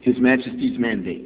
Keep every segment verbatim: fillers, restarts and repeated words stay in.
His Majesty's mandates.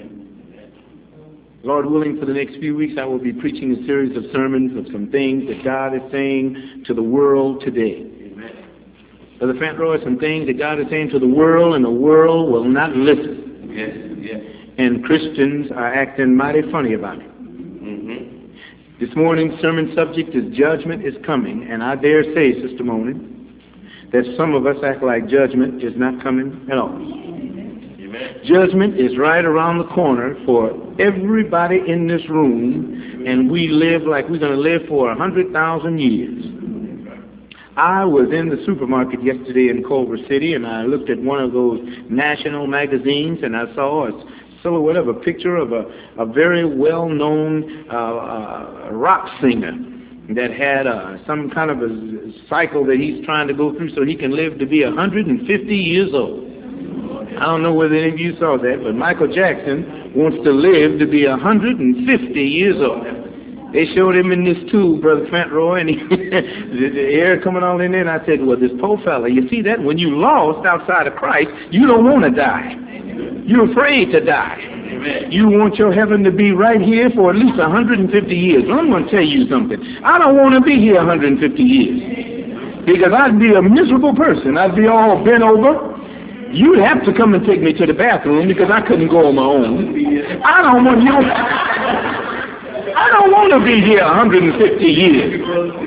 Lord willing, for the next few weeks I will be preaching a series of sermons of some things that God is saying to the world today. Brother Fentroy, some things that God is saying to the world, and the world will not listen. Yes, yes. And Christians are acting mighty funny about it. Mm-hmm. This morning's sermon subject is Judgment is Coming, and I dare say, Sister Moni, that some of us act like judgment is not coming at all. Judgment is right around the corner for everybody in this room, and we live like we're going to live for a hundred thousand years. I was in the supermarket yesterday in Culver City, and I looked at one of those national magazines, and I saw a silhouette of a picture of a, a very well-known uh, uh, rock singer that had uh, some kind of a cycle that he's trying to go through so he can live to be one hundred fifty years old. I don't know whether any of you saw that, but Michael Jackson wants to live to be one hundred fifty years old. They showed him in this tube, Brother Fentroy, and he, the, the air coming all in there, and I said, well, this poor fella, you see that? When you lost outside of Christ, you don't want to die. You're afraid to die. You want your heaven to be right here for at least one hundred fifty years. Well, I'm going to tell you something. I don't want to be here one hundred fifty years because I'd be a miserable person. I'd be all bent over. You'd have to come and take me to the bathroom because I couldn't go on my own. I don't want you. I don't want to be here one hundred fifty years.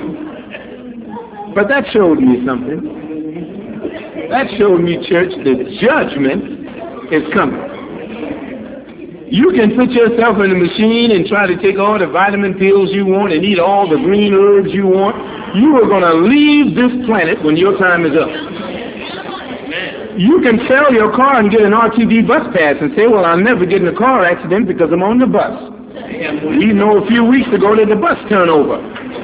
But that showed me something. That showed me, church, that judgment is coming. You can put yourself in the machine and try to take all the vitamin pills you want and eat all the green herbs you want. You are going to leave this planet when your time is up. You can sell your car and get an R T D bus pass and say, well, I'll never get in a car accident because I'm on the bus. We know a few weeks ago that the bus turned over.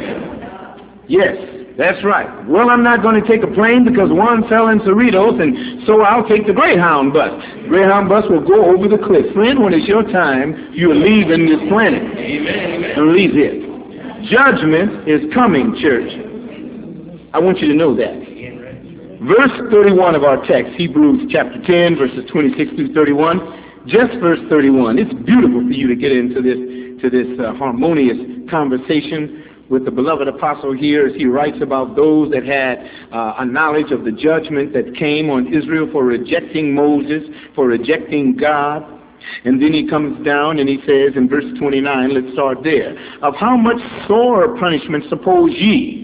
Yes, that's right. Well, I'm not going to take a plane because one fell in Cerritos, and so I'll take the Greyhound bus. Greyhound bus will go over the cliff. Friend, when it's your time, you're leaving this planet. And leave it. Judgment is coming, church. I want you to know that. Verse thirty-one of our text, Hebrews chapter ten, verses twenty-six through thirty-one. Just verse thirty-one. It's beautiful for you to get into this to this uh, harmonious conversation with the beloved apostle here as he writes about those that had uh, a knowledge of the judgment that came on Israel for rejecting Moses, for rejecting God. And then he comes down and he says in verse twenty-nine, let's start there, of how much sore punishment suppose ye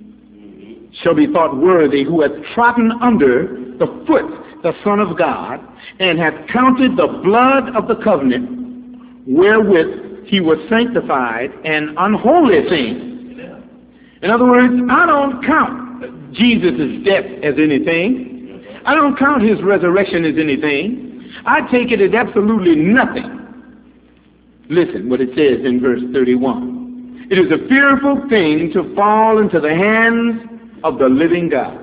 shall be thought worthy who hath trodden under the foot the Son of God, and hath counted the blood of the covenant wherewith he was sanctified an unholy thing. In other words, I don't count Jesus' death as anything. I don't count his resurrection as anything. I take it as absolutely nothing. Listen what it says in verse thirty-one. It is a fearful thing to fall into the hands of the living God.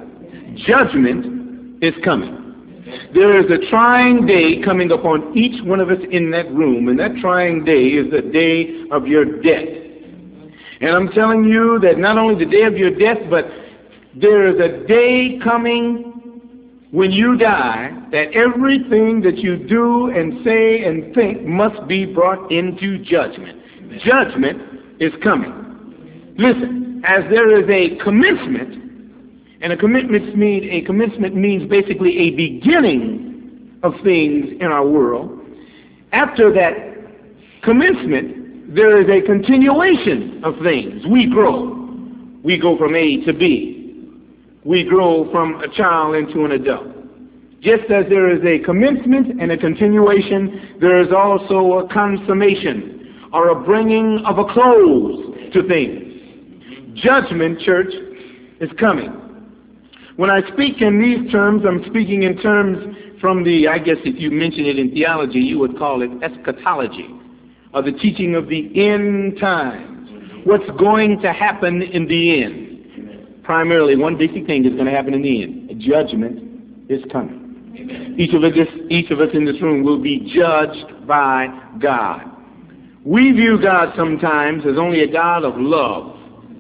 Judgment is coming. There is a trying day coming upon each one of us in that room, and that trying day is the day of your death. And I'm telling you that not only the day of your death, but there is a day coming when you die that everything that you do and say and think must be brought into judgment. Judgment is coming. Listen, as there is a commencement, and a commitment means a commencement means basically a beginning of things in our world. After that commencement, there is a continuation of things. We grow. We go from A to B. We grow from a child into an adult. Just as there is a commencement and a continuation, there is also a consummation or a bringing of a close to things. Judgment, church, is coming. When I speak in these terms, I'm speaking in terms from the, I guess if you mention it in theology, you would call it eschatology, or the teaching of the end times. What's going to happen in the end? Primarily, one basic thing is going to happen in the end. A judgment is coming. Amen. Each of us, each of us in this room will be judged by God. We view God sometimes as only a God of love.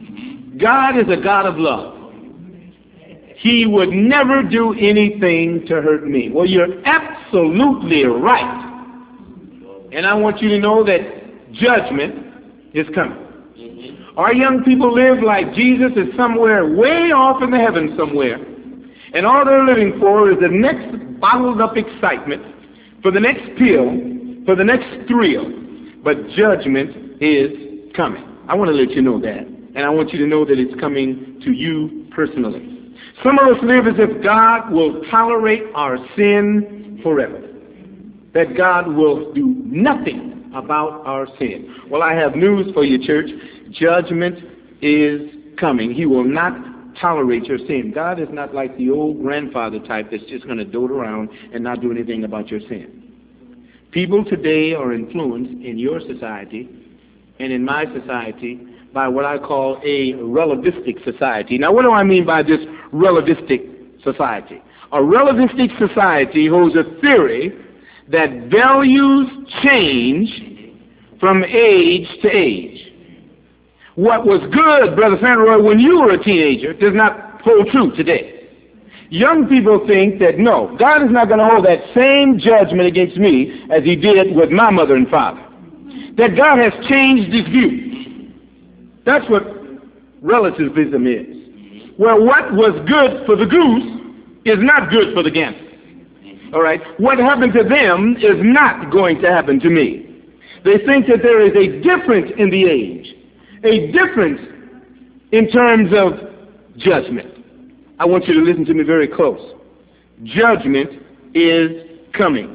God is a God of love. He would never do anything to hurt me. Well, you're absolutely absolutely right. And I want you to know that judgment is coming. Our young people live like Jesus is somewhere way off in the heavens somewhere. And all they're living for is the next bottled up excitement, for the next pill, for the next thrill. But judgment is coming. I want to let you know that. And I want you to know that it's coming to you personally. Some of us live as if God will tolerate our sin forever. That God will do nothing about our sin. Well, I have news for you, church. Judgment is coming. He will not tolerate your sin. God is not like the old grandfather type that's just going to dote around and not do anything about your sin. People today are influenced in your society and in my society by what I call a relativistic society. Now, what do I mean by this relativistic society? A relativistic society holds a theory that values change from age to age. What was good, Brother Fenroy, when you were a teenager does not hold true today. Young people think that, no, God is not going to hold that same judgment against me as he did with my mother and father. That God has changed his view. That's what relativism is. Well, what was good for the goose is not good for the gander. All right? What happened to them is not going to happen to me. They think that there is a difference in the age, a difference in terms of judgment. I want you to listen to me very close. Judgment is coming.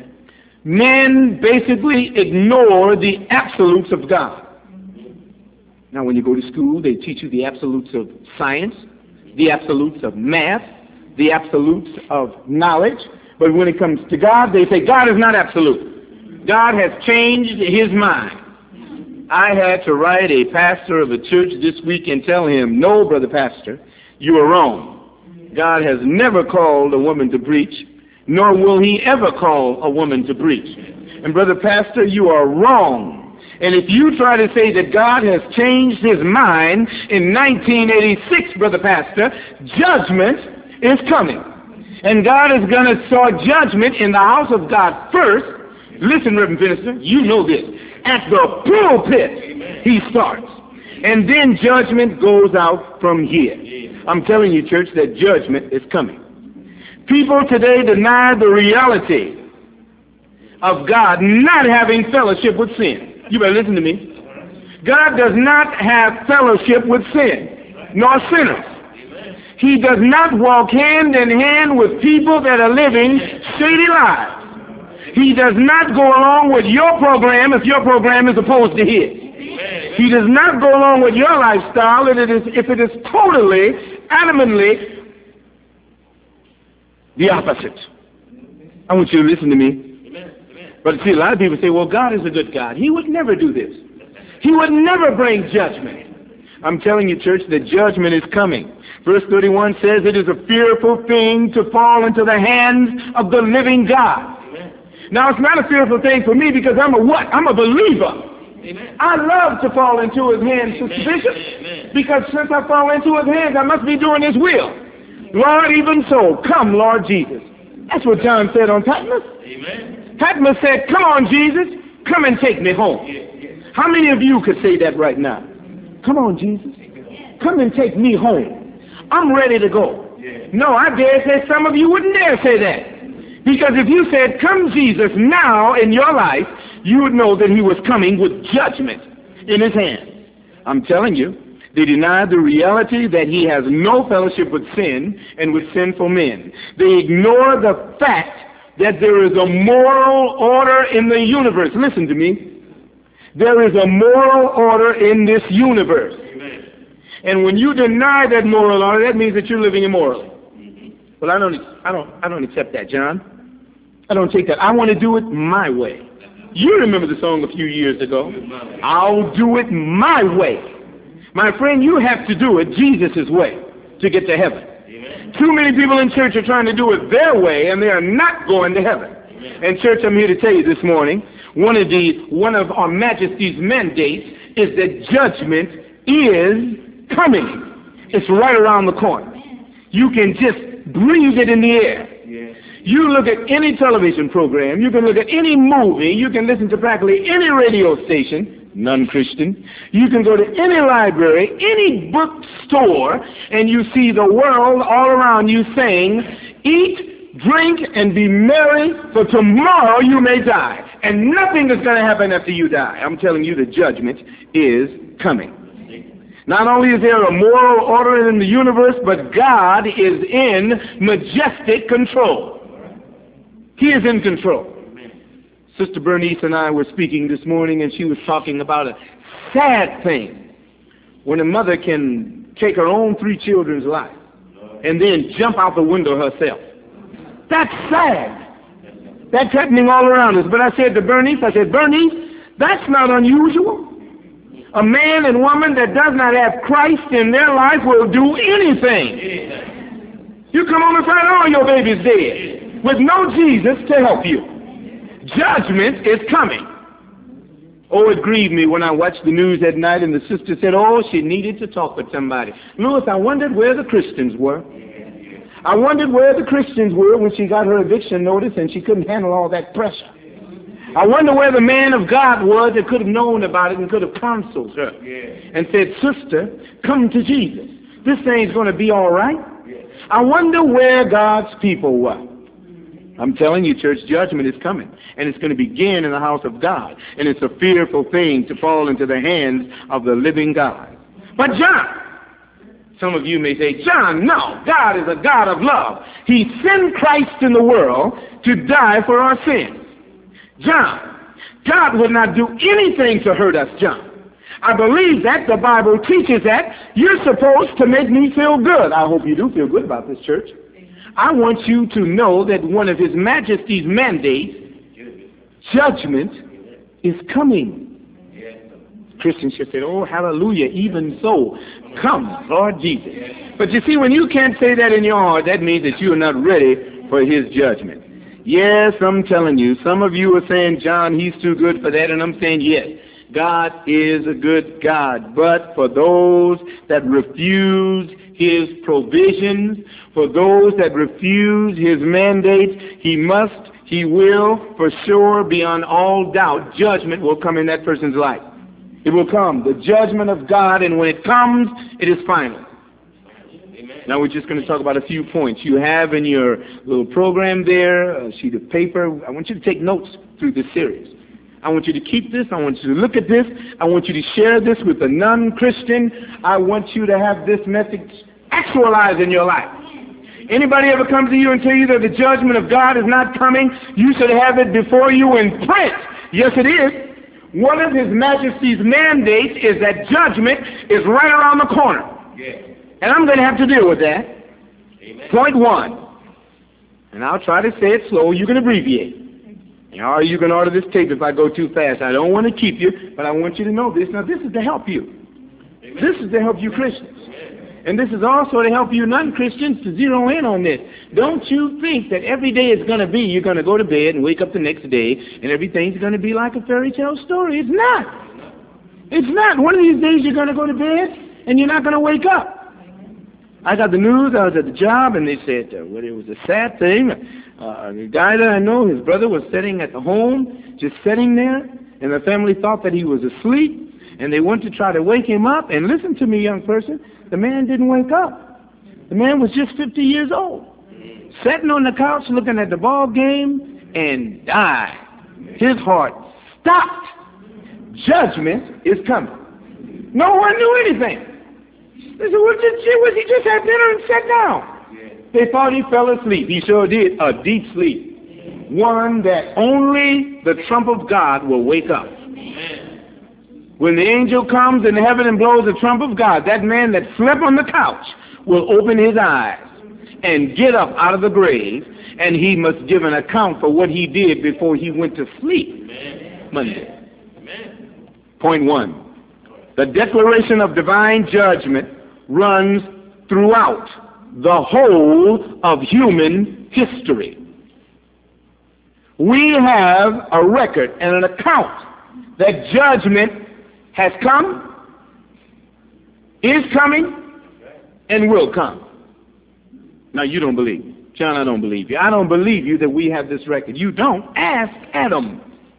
Men basically ignore the absolutes of God. Now, when you go to school, they teach you the absolutes of science, the absolutes of math, the absolutes of knowledge. But when it comes to God, they say God is not absolute. God has changed his mind. I had to write a pastor of a church this week and tell him, no, brother pastor, you are wrong. God has never called a woman to preach, nor will he ever call a woman to preach. And brother pastor, you are wrong. And if you try to say that God has changed his mind in nineteen eighty-six, brother pastor, judgment is coming. And God is going to sort judgment in the house of God first. Listen, Reverend Minister, you know this. At the pulpit, he starts. And then judgment goes out from here. I'm telling you, church, that judgment is coming. People today deny the reality of God not having fellowship with sin. You better listen to me. God does not have fellowship with sin, nor sinners. He does not walk hand in hand with people that are living shady lives. He does not go along with your program if your program is opposed to his. He does not go along with your lifestyle if it is, if it is totally, adamantly the opposite. I want you to listen to me. But see, a lot of people say, well, God is a good God. He would never do this. He would never bring judgment. I'm telling you, church, that judgment is coming. Verse thirty-one says it is a fearful thing to fall into the hands of the living God. Now, it's not a fearful thing for me because I'm a what? I'm a believer. Amen. I love to fall into his hands, Sister Bishop, Amen. Because since I fall into his hands, I must be doing his will. Lord, even so, come, Lord Jesus. That's what John said on Patmos. Amen. Patmos said, come on, Jesus, come and take me home. Yeah, yeah. How many of you could say that right now? Come on, Jesus, come and take me home. I'm ready to go. Yeah. No, I dare say some of you wouldn't dare say that. Because if you said, come Jesus, now in your life, you would know that he was coming with judgment in his hand. I'm telling you, they deny the reality that he has no fellowship with sin and with sinful men. They ignore the fact that there is a moral order in the universe. Listen to me. There is a moral order in this universe. Amen. And when you deny that moral order, that means that you're living immorally. Well, I don't, I don't, I don't accept that, John. I don't take that. I want to do it my way. You remember the song a few years ago. I'll do it my way. My friend, you have to do it Jesus' way to get to heaven. Amen. Too many people in church are trying to do it their way, and they are not going to heaven. Amen. And church, I'm here to tell you this morning, one of the one of our Majesty's mandates is that judgment is coming. It's right around the corner. You can just breathe it in the air. Yeah. You look at any television program, you can look at any movie, you can listen to practically any radio station, non-Christian. You can go to any library, any bookstore, and you see the world all around you saying, eat, drink, and be merry, for tomorrow you may die. And nothing is going to happen after you die. I'm telling you, the judgment is coming. Not only is there a moral order in the universe, but God is in majestic control. He is in control. Sister Bernice and I were speaking this morning, and she was talking about a sad thing when a mother can take her own three children's life and then jump out the window herself. That's sad. That's happening all around us. But I said to Bernice, I said, Bernice, that's not unusual. A man and woman that does not have Christ in their life will do anything. You come home and find all your babies dead with no Jesus to help you. Judgment is coming. Oh, it grieved me when I watched the news at night and the sister said, oh, she needed to talk with somebody. Louis, I wondered where the Christians were. I wondered where the Christians were when she got her eviction notice and she couldn't handle all that pressure. I wonder where the man of God was that could have known about it and could have counseled her and said, sister, come to Jesus. This thing's going to be all right. I wonder where God's people were. I'm telling you, church, judgment is coming, and it's going to begin in the house of God, and it's a fearful thing to fall into the hands of the living God. But John, some of you may say, John, no, God is a God of love. He sent Christ in the world to die for our sins. John, God would not do anything to hurt us, John. I believe that. The Bible teaches that. You're supposed to make me feel good. I hope you do feel good about this, church. I want you to know that one of His Majesty's mandates, judgment, is coming. Christians should say, oh, hallelujah, even so. Come, Lord Jesus. But you see, when you can't say that in your heart, that means that you are not ready for His judgment. Yes, I'm telling you, some of you are saying, John, He's too good for that, and I'm saying, yes, God is a good God. But for those that refuse His provisions, for those that refuse His mandates, He must, He will, for sure, beyond all doubt, judgment will come in that person's life. It will come, the judgment of God, and when it comes, it is final. Amen. Now we're just going to talk about a few points. You have in your little program there a sheet of paper. I want you to take notes through this series. I want you to keep this. I want you to look at this. I want you to share this with a non-Christian. I want you to have this message actualized in your life. Anybody ever come to you and tell you that the judgment of God is not coming, you should have it before you in print. Yes, it is. One of His Majesty's mandates is that judgment is right around the corner. Yeah. And I'm going to have to deal with that. Amen. Point one. And I'll try to say it slow. You can abbreviate. Or you can order this tape if I go too fast. I don't want to keep you, but I want you to know this. Now, this is to help you. Amen. This is to help you Christians. And this is also to help you non-Christians to zero in on this. Don't you think that every day is going to be, you're going to go to bed and wake up the next day and everything's going to be like a fairy tale story. It's not. It's not. One of these days you're going to go to bed and you're not going to wake up. I got the news. I was at the job and they said, uh, well, it was a sad thing. Uh, the guy that I know, his brother was sitting at the home, just sitting there, and the family thought that he was asleep. And they went to try to wake him up. And listen to me, young person, the man didn't wake up. The man was just fifty years old, sitting on the couch looking at the ball game and died. His heart stopped. Judgment is coming. No one knew anything. They said, what did you, was he just had dinner and sat down? They thought he fell asleep. He sure did, a deep sleep. One that only the trump of God will wake up. When the angel comes in heaven and blows the trump of God, that man that slept on the couch will open his eyes and get up out of the grave, and he must give an account for what he did before he went to sleep Monday. Point one. The declaration of divine judgment runs throughout the whole of human history. We have a record and an account that judgment has come, is coming, and will come. Now, you don't believe me. John, I don't believe you. I don't believe you that we have this record. You don't. Ask Adam.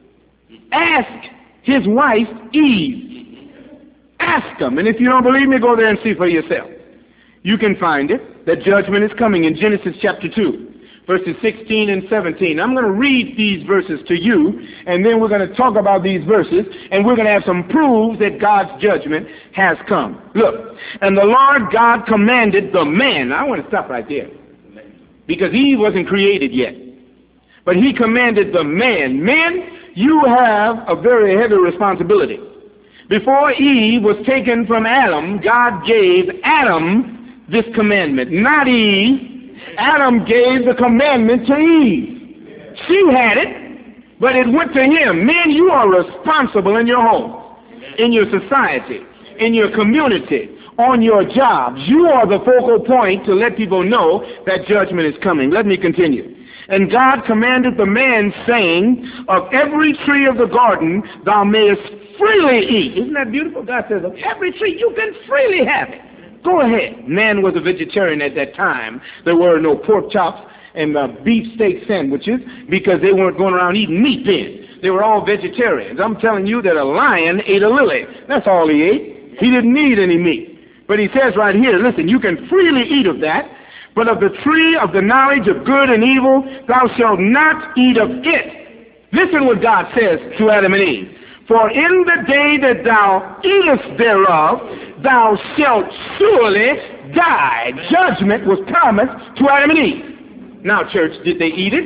Ask his wife, Eve. Ask them. And if you don't believe me, go there and see for yourself. You can find it, that judgment is coming in Genesis chapter two, verses sixteen and seventeen. I'm going to read these verses to you, and then we're going to talk about these verses, and we're going to have some proofs that God's judgment has come. Look, and the Lord God commanded the man. I want to stop right there, because Eve wasn't created yet. But he commanded the man. Men, you have a very heavy responsibility. Before Eve was taken from Adam, God gave Adam this commandment, not Eve. Adam gave the commandment to Eve. She had it, but it went to him. Men, you are responsible in your home, in your society, in your community, on your jobs. You are the focal point to let people know that judgment is coming. Let me continue. And God commanded the man, saying, of every tree of the garden thou mayest freely eat. Isn't that beautiful? God says, of every tree you can freely have it. Go ahead. Man was a vegetarian at that time. There were no pork chops and uh, beef steak sandwiches because they weren't going around eating meat then. They were all vegetarians. I'm telling you that a lion ate a lily. That's all he ate. He didn't need any meat. But he says right here, listen, you can freely eat of that, but of the tree of the knowledge of good and evil, thou shalt not eat of it. Listen what God says to Adam and Eve. For in the day that thou eatest thereof, thou shalt surely die. Judgment was promised to Adam and Eve. Now, church, did they eat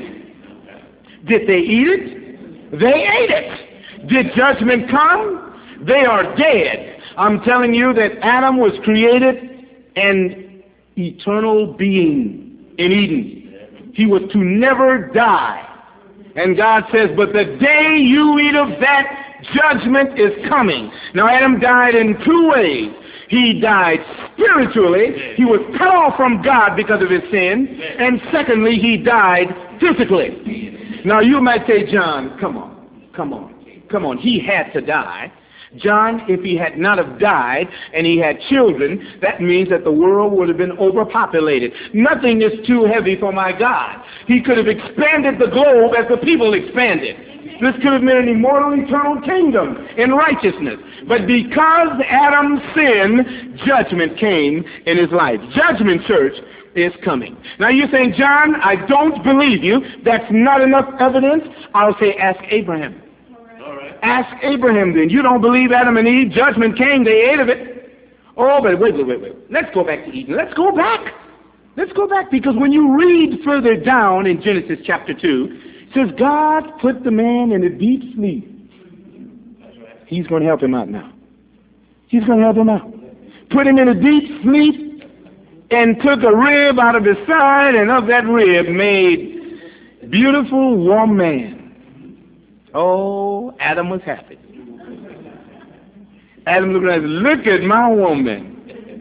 it? Did they eat it? They ate it. Did judgment come? They are dead. I'm telling you that Adam was created an eternal being in Eden. He was to never die. And God says, but the day you eat of that, judgment is coming. Now, Adam died in two ways. He died spiritually. He was cut off from God because of his sin. And secondly, he died physically. Now, you might say, John, come on, come on, come on. He had to die. John, if he had not have died and he had children, that means that the world would have been overpopulated. Nothing is too heavy for my God. He could have expanded the globe as the people expanded. This could have been an immortal, eternal kingdom in righteousness. But because Adam sinned, judgment came in his life. Judgment, church, is coming. Now you're saying, John, I don't believe you. That's not enough evidence. I'll say, ask Abraham. Ask Abraham then. You don't believe Adam and Eve. Judgment came. They ate of it. Oh, but wait, wait, wait, wait. Let's go back to Eden. Let's go back. Let's go back, because when you read further down in Genesis chapter two, it says God put the man in a deep sleep. He's going to help him out now. He's going to help him out. Put him in a deep sleep and took a rib out of his side, and of that rib made beautiful, warm man. Oh, Adam was happy. Adam looked at him, look at my woman.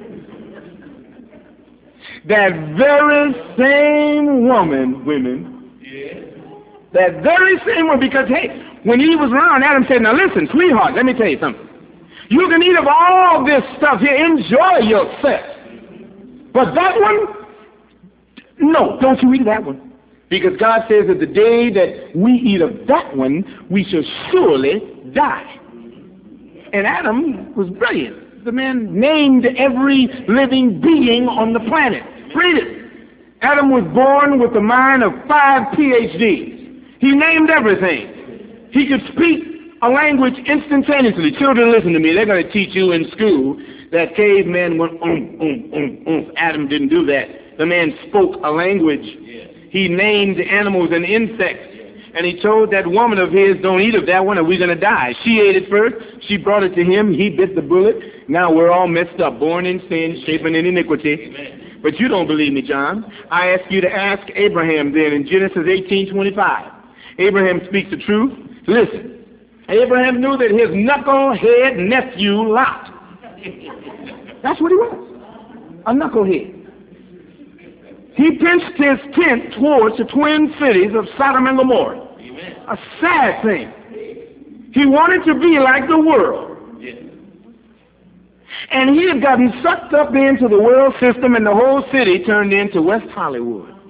That very same woman, women, that very same one, because, hey, when he was around, Adam said, now listen, sweetheart, let me tell you something. You can eat of all this stuff here, enjoy yourself. But that one, no, don't you eat that one. Because God says that the day that we eat of that one, we shall surely die. And Adam was brilliant. The man named every living being on the planet. Read it. Adam was born with the mind of five P H Ds. He named everything. He could speak a language instantaneously. Children, listen to me. They're going to teach you in school that cavemen went um, um, um, um. Adam didn't do that. The man spoke a language. He named animals and insects. And he told that woman of his, don't eat of that one or we're going to die. She ate it first. She brought it to him. He bit the bullet. Now we're all messed up, born in sin, shapen in iniquity. Amen. But you don't believe me, John. I ask you to ask Abraham then in Genesis eighteen twenty-five. Abraham speaks the truth. Listen. Abraham knew that his knucklehead nephew Lot. That's what he was. A knucklehead. He pitched his tent towards the twin cities of Sodom and Gomorrah. Amen. A sad thing. He wanted to be like the world. Yeah. And he had gotten sucked up into the world system, and the whole city turned into West Hollywood. Mm-hmm.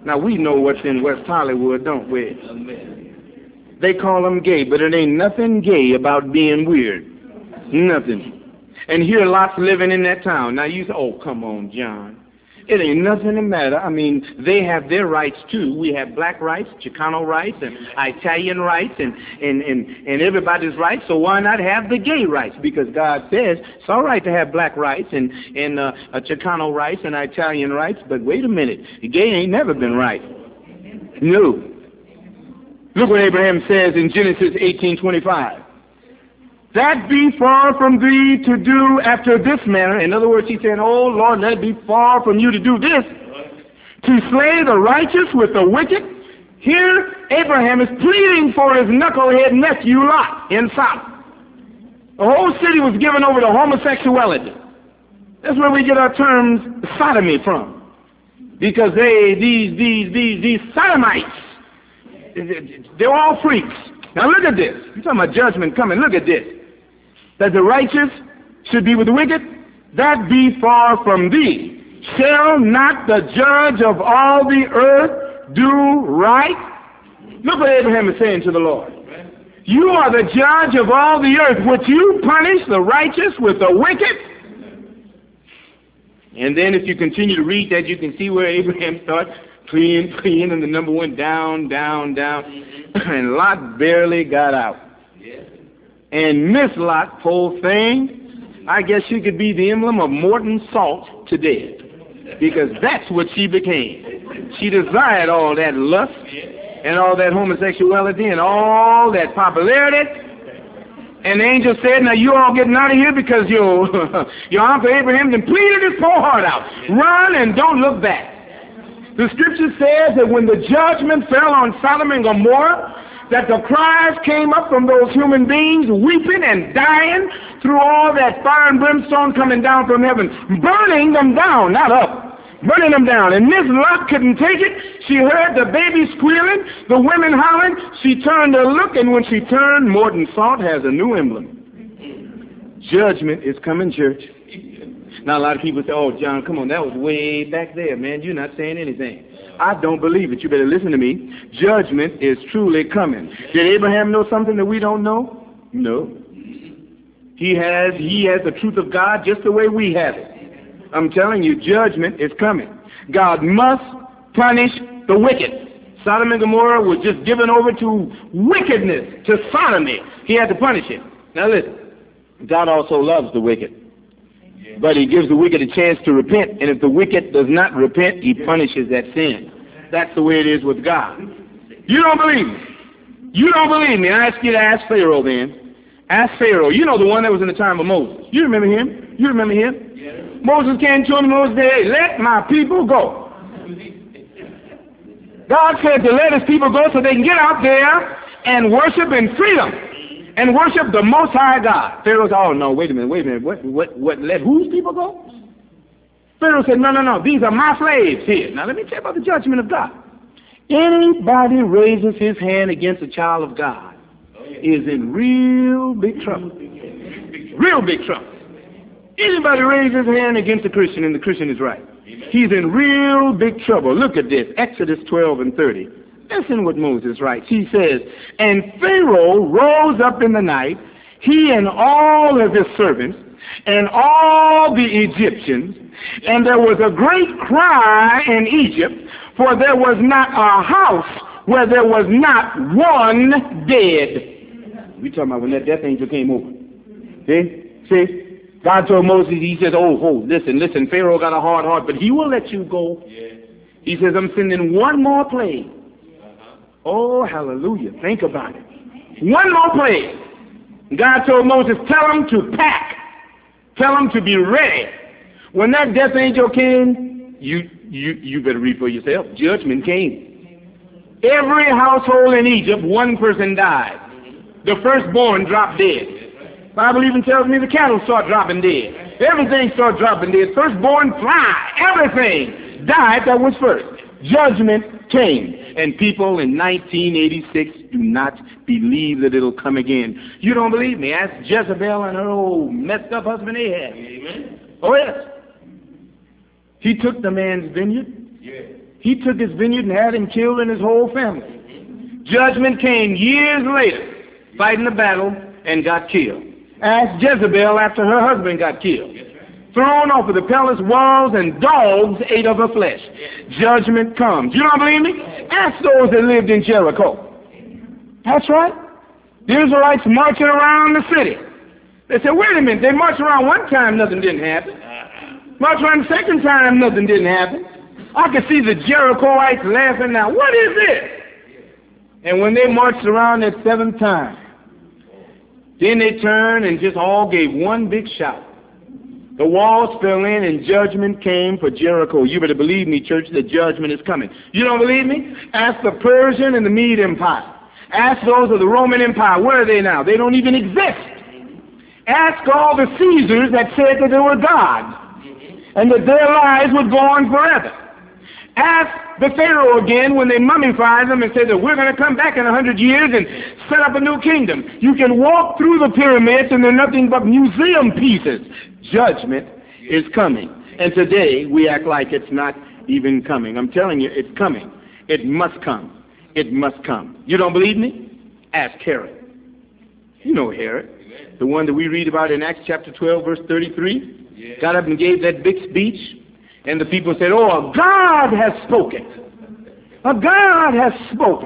Now, we know what's in West Hollywood, don't we? They call them gay, but it ain't nothing gay about being weird. Nothing. And here lots living in that town. Now, you say, oh, come on, John. It ain't nothing the matter. I mean, they have their rights, too. We have black rights, Chicano rights, and Italian rights, and, and, and, and everybody's rights. So why not have the gay rights? Because God says it's all right to have black rights and, and uh, uh, Chicano rights and Italian rights. But wait a minute. The gay ain't never been right. No. Look what Abraham says in Genesis eighteen twenty-five. That be far from thee to do after this manner. In other words, he's saying, oh, Lord, let it be far from you to do this. To slay the righteous with the wicked. Here, Abraham is pleading for his knucklehead nephew Lot in Sodom. The whole city was given over to homosexuality. That's where we get our term sodomy from. Because they, these, these, these, these sodomites, they're all freaks. Now look at this. You're talking about judgment coming. Look at this. That the righteous should be with the wicked, that be far from thee. Shall not the judge of all the earth do right? Look what Abraham is saying to the Lord. You are the judge of all the earth. Would you punish the righteous with the wicked? And then if you continue to read that, you can see where Abraham starts pleading, pleading, and the number went down, down, down. And Lot barely got out. And Miss Lot, poor thing, I guess she could be the emblem of Morton Salt today. Because that's what she became. She desired all that lust and all that homosexuality and all that popularity. And the angel said, now you all getting out of here because your, your uncle Abraham then pleaded his poor heart out. Run and don't look back. The scripture says that when the judgment fell on Sodom and Gomorrah, that the cries came up from those human beings weeping and dying through all that fire and brimstone coming down from heaven, burning them down, not up, burning them down. And Miss Lot couldn't take it. She heard the baby squealing, the women hollering. She turned to look, and when she turned, Morton Salt has a new emblem. Judgment is coming, church. Now, a lot of people say, oh, John, come on, that was way back there, man. You're not saying anything. I don't believe it. You better listen to me. Judgment is truly coming. Did Abraham know something that we don't know? No. He has, he has the truth of God just the way we have it. I'm telling you, judgment is coming. God must punish the wicked. Sodom and Gomorrah was just given over to wickedness, to sodomy. He had to punish it. Now listen, God also loves the wicked. But he gives the wicked a chance to repent, and if the wicked does not repent, he punishes that sin. That's the way it is with God. You don't believe me? You don't believe me? I ask you to ask Pharaoh then. Ask Pharaoh. You know the one that was in the time of Moses. You remember him? You remember him? Yes. Moses came to him and Moses said, hey, let my people go. God said to let his people go so they can get out there and worship in freedom. And worship the Most High God. Pharaoh said, oh, no, wait a minute, wait a minute. What, what, what, let whose people go? Pharaoh said, no, no, no, these are my slaves here. Now, let me tell you about the judgment of God. Anybody raises his hand against a child of God is in real big trouble. Real big trouble. Anybody raises his hand against a Christian and the Christian is right, he's in real big trouble. Look at this, Exodus twelve and thirty. Listen what Moses writes. He says, and Pharaoh rose up in the night, he and all of his servants, and all the Egyptians, and there was a great cry in Egypt, for there was not a house where there was not one dead. We're talking about when that death angel came over. See? See? God told Moses, he says, oh, oh, listen, listen, Pharaoh got a hard heart, but he will let you go. He says, I'm sending one more plague. Oh, hallelujah. Think about it. One more plague. God told Moses, tell him to pack. Tell him to be ready. When that death angel came, you, you, you better read for yourself. Judgment came. Every household in Egypt, one person died. The firstborn dropped dead. The Bible even tells me the cattle start dropping dead. Everything started dropping dead. Firstborn fly. Everything died that was first. Judgment came. And people in nineteen eighty-six do not believe that it'll come again. You don't believe me? Ask Jezebel and her old messed up husband Ahab. Amen. Oh, yes. He took the man's vineyard. Yeah. He took his vineyard and had him killed and his whole family. Judgment came years later, fighting the battle, and got killed. Ask Jezebel after her husband got killed. Thrown off of the palace walls, and dogs ate of her flesh. Judgment comes. You don't believe me? Ask those that lived in Jericho. That's right. The Israelites marching around the city. They said, wait a minute, they marched around one time, nothing didn't happen. Marched around the second time, nothing didn't happen. I could see the Jerichoites laughing now. What is this? And when they marched around that seventh time, then they turned and just all gave one big shout. The walls fell in and judgment came for Jericho. You better believe me, church, the judgment is coming. You don't believe me? Ask the Persian and the Mede Empire. Ask those of the Roman Empire. Where are they now? They don't even exist. Ask all the Caesars that said that they were gods and that their lives would go on forever. Ask the Pharaoh again when they mummified them and said that we're going to come back in a hundred years and set up a new kingdom. You can walk through the pyramids and they're nothing but museum pieces. Judgment is coming. And today we act like it's not even coming. I'm telling you, it's coming. It must come. It must come. You don't believe me? Ask Herod. You know Herod, the one that we read about in Acts chapter twelve, verse thirty-three. Yeah. Got up and gave that big speech, and the people said, oh, God has spoken. A God has spoken.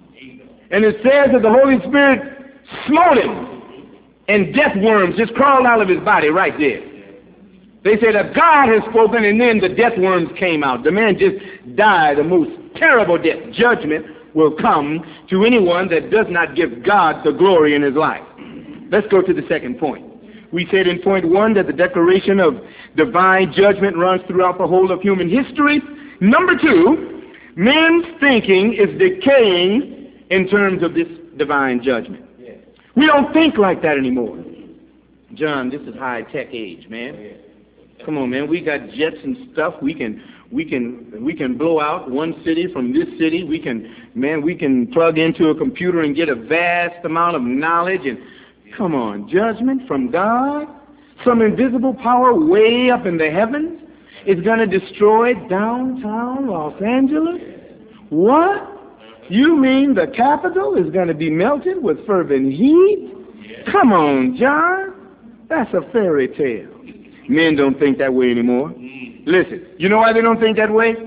And it says that the Holy Spirit smote him, and death worms just crawled out of his body right there. They said that God has spoken, and then the death worms came out. The man just died a most terrible death. Judgment will come to anyone that does not give God the glory in his life. Let's go to the second point. We said in point one that the declaration of divine judgment runs throughout the whole of human history. Number two, men's thinking is decaying in terms of this divine judgment. We don't think like that anymore. John, this is high-tech age, man. Come on, man. We got jets and stuff. We can, we can, we can blow out one city from this city. We can, man, we can plug into a computer and get a vast amount of knowledge. And come on, judgment from God, some invisible power way up in the heavens is going to destroy downtown Los Angeles? What? You mean the Capitol is going to be melted with fervent heat? Come on, John. That's a fairy tale. Men don't think that way anymore. Listen, you know why they don't think that way?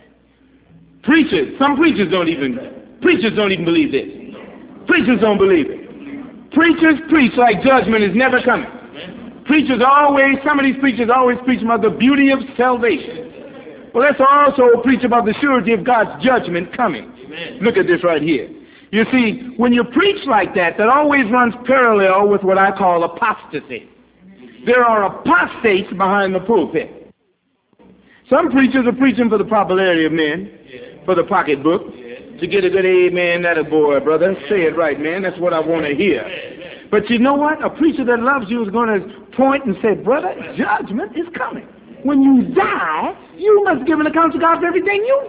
Preachers, some preachers don't even, preachers don't even believe this. Preachers don't believe it. Preachers preach like judgment is never coming. Preachers always, some of these preachers always preach about the beauty of salvation. Well, let's also preach about the surety of God's judgment coming. Look at this right here. You see, when you preach like that, that always runs parallel with what I call apostasy. There are apostates behind the pulpit. Some preachers are preaching for the popularity of men, for the pocketbook, to get a good amen, that a boy, brother. Say it right, man. That's what I want to hear. But you know what? A preacher that loves you is going to point and say, brother, judgment is coming. When you die, you must give an account to God for everything you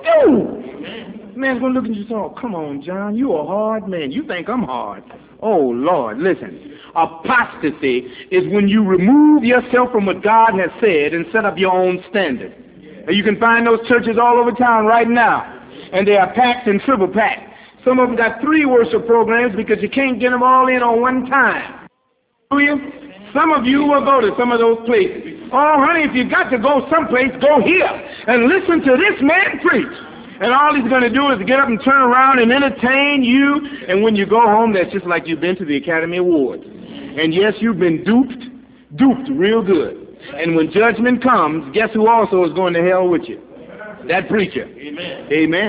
do. Man's going to look at you and say, oh, come on, John, you a hard man. You think I'm hard. Oh, Lord, listen. Apostasy is when you remove yourself from what God has said and set up your own standard. And you can find those churches all over town right now. And they are packed and triple packed. Some of them got three worship programs because you can't get them all in on one time. Do you? Some of you will go to some of those places. Oh, honey, if you got to go someplace, go here and listen to this man preach. And all he's going to do is get up and turn around and entertain you. And when you go home, that's just like you've been to the Academy Awards. And yes, you've been duped, duped real good. And when judgment comes, guess who also is going to hell with you? That preacher. Amen.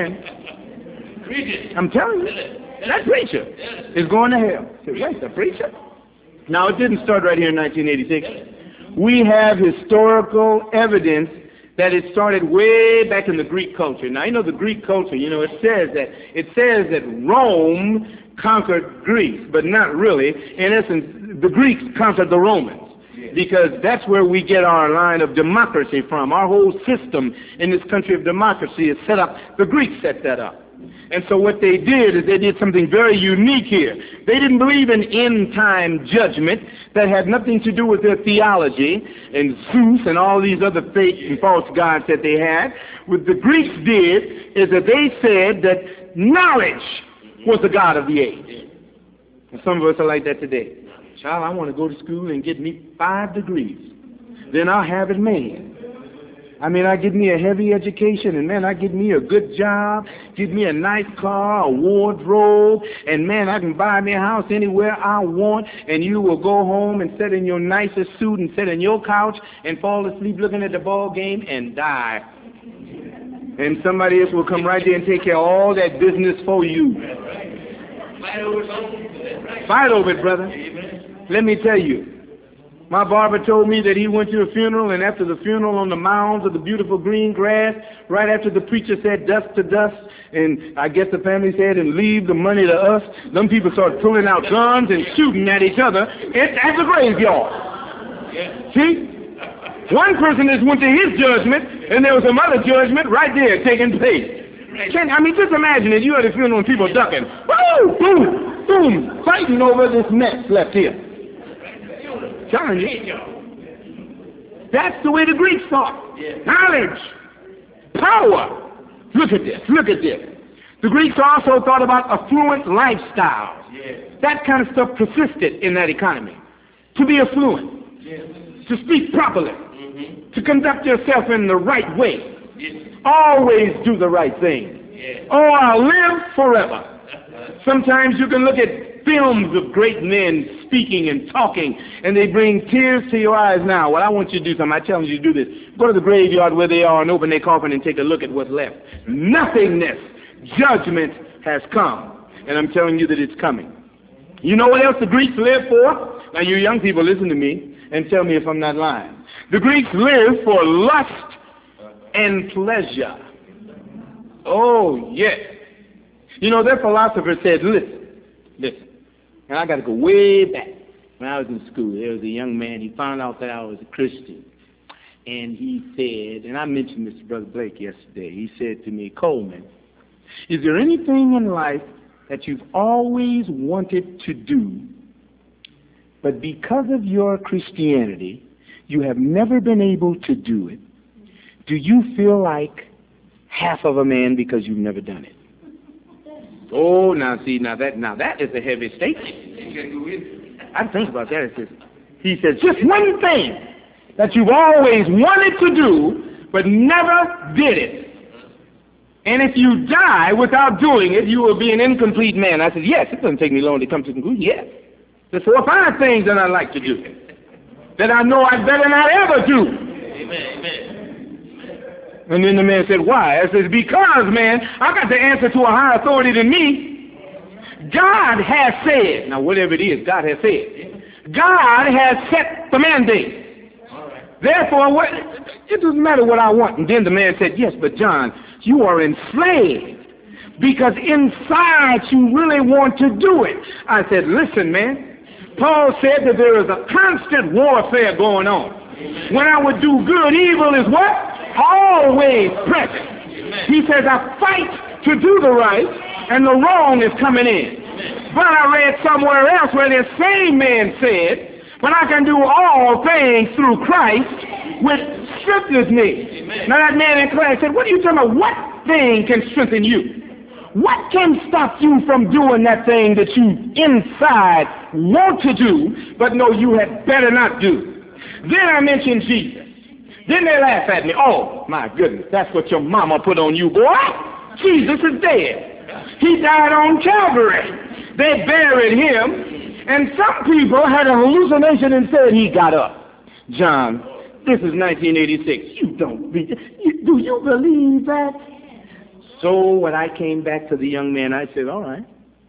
Amen. Preacher. I'm telling you, that preacher is going to hell. Say, wait, the preacher? Now, it didn't start right here in nineteen eighty-six. We have historical evidence that it started way back in the Greek culture. Now, you know the Greek culture, you know, it says that it says that Rome conquered Greece, but not really. In essence, the Greeks conquered the Romans, because that's where we get our line of democracy from. Our whole system in this country of democracy is set up. The Greeks set that up. And so what they did is they did something very unique here. They didn't believe in end-time judgment that had nothing to do with their theology and Zeus and all these other fake and false gods that they had. What the Greeks did is that they said that knowledge was the God of the age. And some of us are like that today. Child, I want to go to school and get me five degrees. Then I'll have it made. I mean, I get me a heavy education, and man, I get me a good job, get me a nice car, a wardrobe, and man, I can buy me a house anywhere I want, and you will go home and sit in your nicest suit and sit in your couch and fall asleep looking at the ball game and die. And somebody else will come right there and take care of all that business for you. Fight over it, Fight over it, brother. Let me tell you. My barber told me that he went to a funeral, and after the funeral on the mounds of the beautiful green grass, right after the preacher said dust to dust, and I guess the family said, and leave the money to us, them people started pulling out guns and shooting at each other at the graveyard. See? One person just went to his judgment, and there was some other judgment right there taking place. Can, I mean, just imagine it. You at a funeral and people ducking. Woo! Boom! Boom! Fighting over this mess left here. Telling you. That's the way the Greeks thought. Knowledge. Power. Look at this. Look at this. The Greeks also thought about affluent lifestyle. That kind of stuff persisted in that economy. To be affluent. To speak properly. Mm-hmm. To conduct yourself in the right way. Always do the right thing. Or I'll live forever. Sometimes you can look at films of great men speaking and talking, and they bring tears to your eyes now. Well, I want you to do something. I challenge you to do this. Go to the graveyard where they are and open their coffin and take a look at what's left. Nothingness. Judgment has come. And I'm telling you that it's coming. You know what else the Greeks lived for? Now, you young people, listen to me and tell me if I'm not lying. The Greeks lived for lust and pleasure. Oh, yes. You know, their philosopher said, listen, listen. And I got to go way back. When I was in school, there was a young man. He found out that I was a Christian. And he said, and I mentioned this to Brother Blake yesterday. He said to me, Coleman, is there anything in life that you've always wanted to do, but because of your Christianity, you have never been able to do it? Do you feel like half of a man because you've never done it? Oh, now see, now that now that is a heavy statement. I think about that. It says, he says, just one thing that you've always wanted to do, but never did it. And if you die without doing it, you will be an incomplete man. I said, yes, it doesn't take me long to come to the conclusion. Yes. There's four or five things that I like to do that I know I better not ever do. Amen, amen. And then the man said, why? I said, because, man, I got to answer to a higher authority than me. God has said, now whatever it is, God has said. God has set the mandate. Therefore, what, it doesn't matter what I want. And then the man said, yes, but John, you are enslaved because inside you really want to do it. I said, listen, man, Paul said that there is a constant warfare going on. When I would do good, evil is what? Always present. He says, I fight to do the right, and the wrong is coming in. But I read somewhere else where this same man said, but I can do all things through Christ, which strengthens me. Now that man in class said, what are you talking about? What thing can strengthen you? What can stop you from doing that thing that you inside want to do, but know you had better not do? Then I mentioned Jesus. Then they laugh at me. Oh, my goodness, that's what your mama put on you, boy. Jesus is dead. He died on Calvary. They buried him, and some people had a hallucination and said he got up. John, this is nineteen eighty-six. You don't be, you, do you believe that? So when I came back to the young man, I said, all right,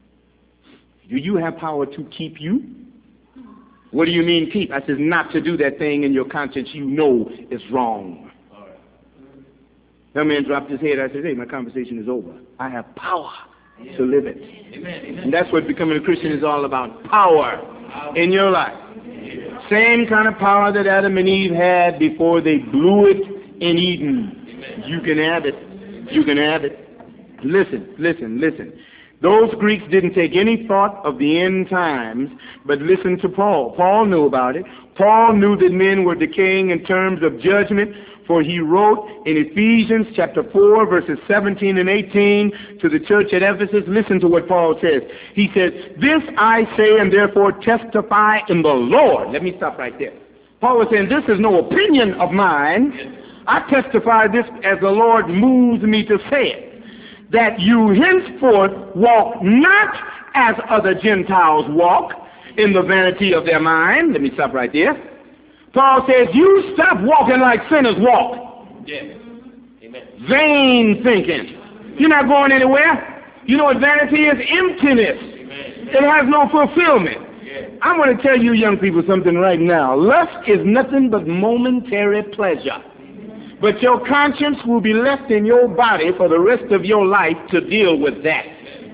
do you have power to keep you? What do you mean keep? I said, not to do that thing in your conscience you know is wrong. All right. That man dropped his head. I said, hey, my conversation is over. I have power yeah. to live it. Amen. Amen. And that's what becoming a Christian is all about, power, power. in your life. Yeah. Same kind of power that Adam and Eve had before they blew it in Eden. Amen. You can have it. You can have it. Listen, listen, listen. Those Greeks didn't take any thought of the end times, but listen to Paul. Paul knew about it. Paul knew that men were decaying in terms of judgment, for he wrote in Ephesians chapter four, verses seventeen and eighteen to the church at Ephesus. Listen to what Paul says. He says, "This I say and therefore testify in the Lord." Let me stop right there. Paul was saying, this is no opinion of mine. I testify this as the Lord moves me to say it, that you henceforth walk not as other Gentiles walk, in the vanity of their mind. Let me stop right there. Paul says, you stop walking like sinners walk. Yes. Amen. Vain thinking. You're not going anywhere. You know what vanity is? Emptiness. Amen. It has no fulfillment. Yes. I'm going to tell you young people something right now. Lust is nothing but momentary pleasure. But your conscience will be left in your body for the rest of your life to deal with that.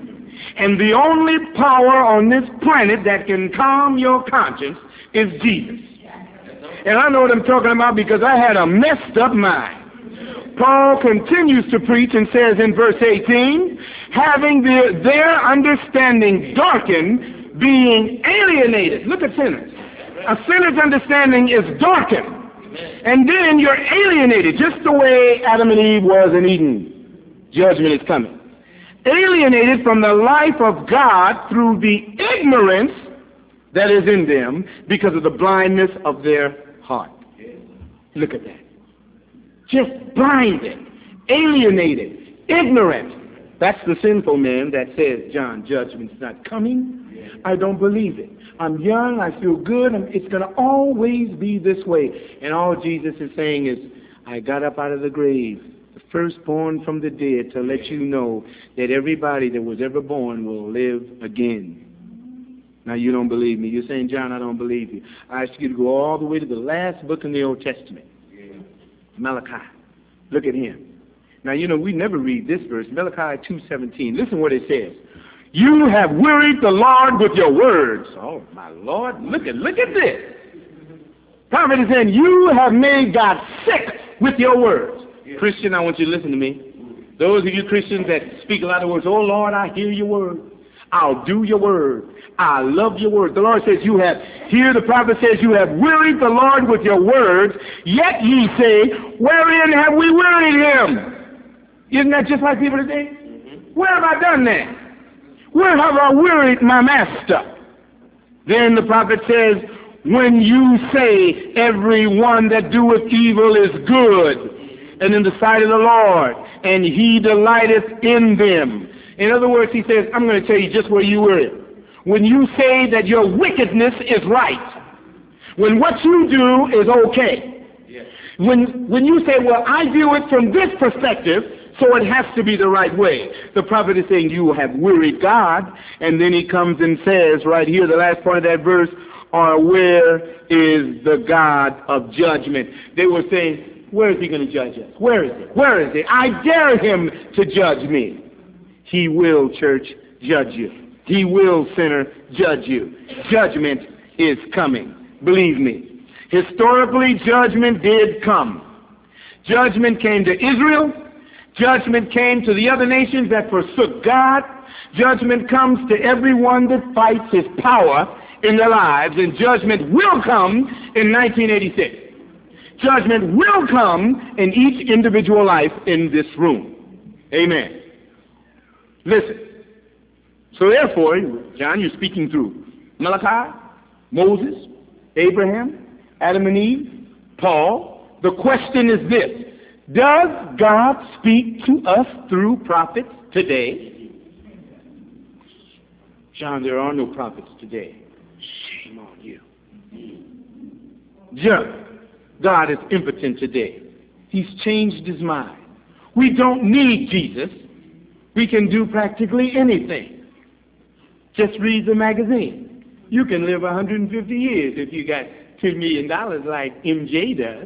And the only power on this planet that can calm your conscience is Jesus. And I know what I'm talking about because I had a messed up mind. Paul continues to preach and says in verse eighteen, having the, their understanding darkened, being alienated. Look at sinners. A sinner's understanding is darkened. And then you're alienated, just the way Adam and Eve was in Eden. Judgment is coming. Alienated from the life of God through the ignorance that is in them because of the blindness of their heart. Look at that. Just blinded, alienated, ignorant. That's the sinful man that says, John, judgment's not coming. I don't believe it. I'm young, I feel good, and it's going to always be this way. And all Jesus is saying is, I got up out of the grave, the firstborn from the dead, to let you know that everybody that was ever born will live again. Now, you don't believe me. You're saying, John, I don't believe you. I ask you to go all the way to the last book in the Old Testament, Malachi. Look at him. Now, you know, we never read this verse, Malachi two seventeen. Listen what it says. You have wearied the Lord with your words. Oh, my Lord, look at, look at this. Prophet is saying, you have made God sick with your words. Yeah. Christian, I want you to listen to me. Those of you Christians that speak a lot of words, oh, Lord, I hear your word. I'll do your word. I love your word. The Lord says you have, here the prophet says, you have wearied the Lord with your words, yet ye say, wherein have we wearied him? Isn't that just like people today? Mm-hmm. Where have I done that? Where have I wearied my master? Then the prophet says, when you say every one that doeth evil is good, and in the sight of the Lord, and he delighteth in them. In other words, he says, I'm going to tell you just where you were. When you say that your wickedness is right, when what you do is okay, yes. when, when you say, well, I view it from this perspective, so it has to be the right way. The prophet is saying, you have wearied God. And then he comes and says, right here, the last part of that verse, or where is the God of judgment? They were saying, where is he going to judge us? Where is it? Where is it? I dare him to judge me. He will, church, judge you. He will, sinner, judge you. Judgment is coming. Believe me. Historically, judgment did come. Judgment came to Israel. Judgment came to the other nations that forsook God. Judgment comes to everyone that fights his power in their lives. And judgment will come in nineteen eighty-six. Judgment will come in each individual life in this room. Amen. Listen. So therefore, John, you're speaking through Malachi, Moses, Abraham, Adam and Eve, Paul. The question is this. Does God speak to us through prophets today? John, there are no prophets today. Shame on you. John, God is impotent today. He's changed his mind. We don't need Jesus. We can do practically anything. Just read the magazine. You can live one hundred fifty years if you got ten million dollars like M J does.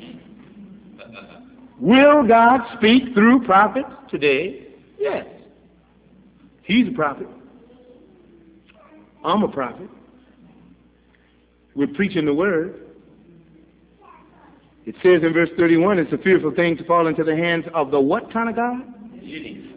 Will God speak through prophets today? Yes. He's a prophet. I'm a prophet. We're preaching the word. It says in verse thirty-one, it's a fearful thing to fall into the hands of the what kind of God? Genie.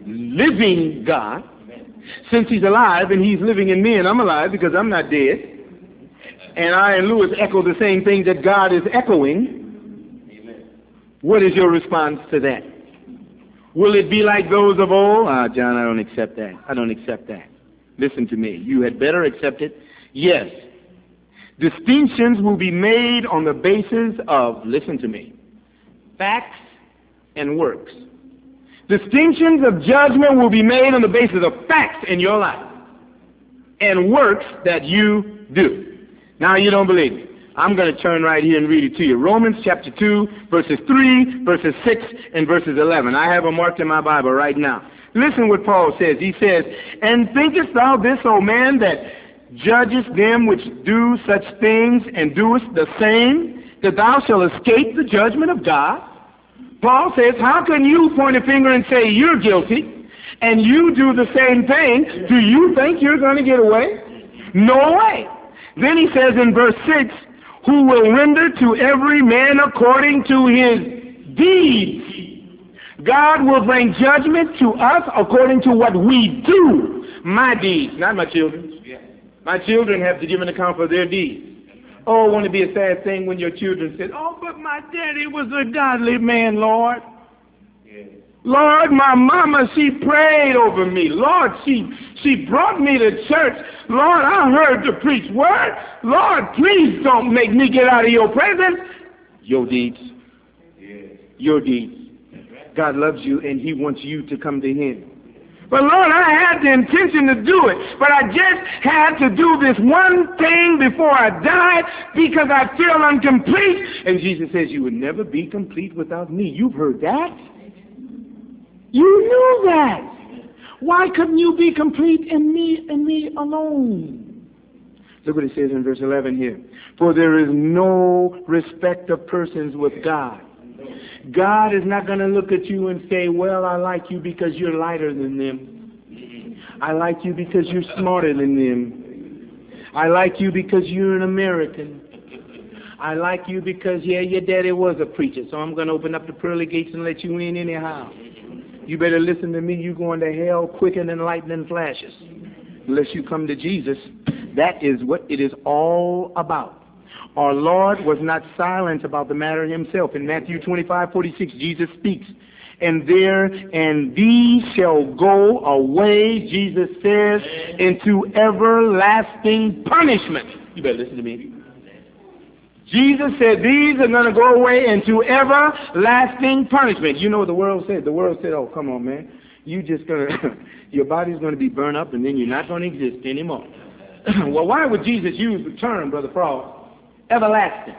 living God. Since he's alive and he's living in me and I'm alive because I'm not dead. And I and Lewis echo the same thing that God is echoing. Amen. What is your response to that? Will it be like those of old? Ah, John, I don't accept that. I don't accept that. Listen to me. You had better accept it. Yes. Distinctions will be made on the basis of, listen to me, facts and works. Distinctions of judgment will be made on the basis of facts in your life and works that you do. Now, you don't believe me. I'm going to turn right here and read it to you. Romans chapter two, verses three, verses six, and verses eleven. I have them marked in my Bible right now. Listen what Paul says. He says, and thinkest thou this, O man, that judgest them which do such things and doest the same, that thou shalt escape the judgment of God? Paul says, how can you point a finger and say you're guilty, and you do the same thing? Do you think you're going to get away? No way. Then he says in verse six, who will render to every man according to his deeds. God will bring judgment to us according to what we do. My deeds, not my children's. My children have to give an account for their deeds. Oh, won't it be a sad thing when your children say, oh, but my daddy was a godly man, Lord. Yeah. Lord, my mama, she prayed over me. Lord, she she brought me to church. Lord, I heard the preach word. Lord, please don't make me get out of your presence. Your deeds. Yeah. Your deeds. God loves you and he wants you to come to him. But Lord, I had the intention to do it, but I just had to do this one thing before I died because I feel incomplete. And Jesus says, you would never be complete without me. You've heard that. You knew that. Why couldn't you be complete in me and me alone? Look what it says in verse eleven here. For there is no respect of persons with God. God is not going to look at you and say, well, I like you because you're lighter than them. I like you because you're smarter than them. I like you because you're an American. I like you because, yeah, your daddy was a preacher, so I'm going to open up the pearly gates and let you in anyhow. You better listen to me. You're going to hell quicker than lightning flashes. Unless you come to Jesus. That is what it is all about. Our Lord was not silent about the matter himself. In Matthew twenty-five, forty-six, Jesus speaks. And there, and these shall go away, Jesus says, into everlasting punishment. You better listen to me. Jesus said these are going to go away into everlasting punishment. You know what the world said? The world said, oh, come on, man. You just going to, your body's going to be burned up and then you're not going to exist anymore. Well, why would Jesus use the term, Brother Frost? Everlasting.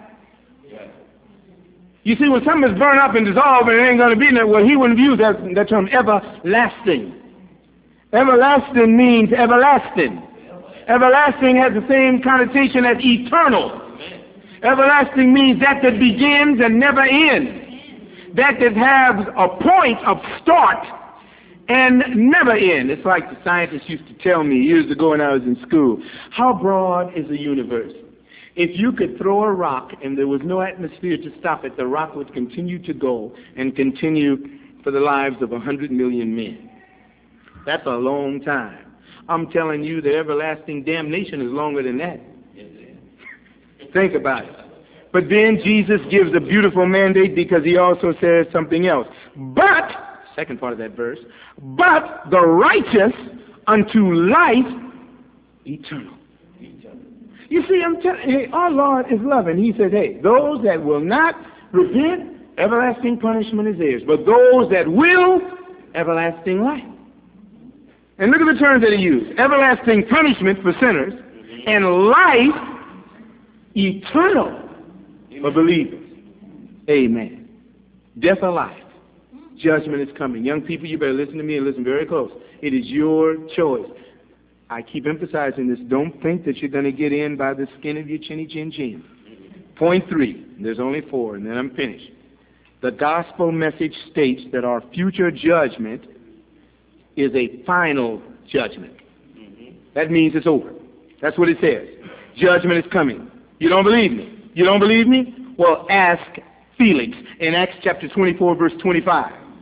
You see, when something is burned up and dissolved and it ain't going to be there, well, he wouldn't use that, that term, everlasting. Everlasting means everlasting. Everlasting has the same connotation as eternal. Everlasting means that that begins and never ends. That that has a point of start and never end. It's like the scientists used to tell me years ago when I was in school. How broad is the universe? If you could throw a rock and there was no atmosphere to stop it, the rock would continue to go and continue for the lives of a hundred million men. That's a long time. I'm telling you that everlasting damnation is longer than that. Think about it. But then Jesus gives a beautiful mandate because he also says something else. But, second part of that verse, but the righteous unto life eternal. You see, I'm telling you, hey, our Lord is loving. He says, hey, those that will not repent, everlasting punishment is theirs. But those that will, everlasting life. And look at the terms that he used. Everlasting punishment for sinners and life eternal for believers. Amen. Death or life. Judgment is coming. Young people, you better listen to me and listen very close. It is your choice. I keep emphasizing this. Don't think that you're going to get in by the skin of your chinny chin chin. Point three. There's only four, and then I'm finished. The gospel message states that our future judgment is a final judgment. That means it's over. That's what it says. Judgment is coming. You don't believe me? You don't believe me? Well, ask Felix in Acts chapter twenty-four, verse twenty-five.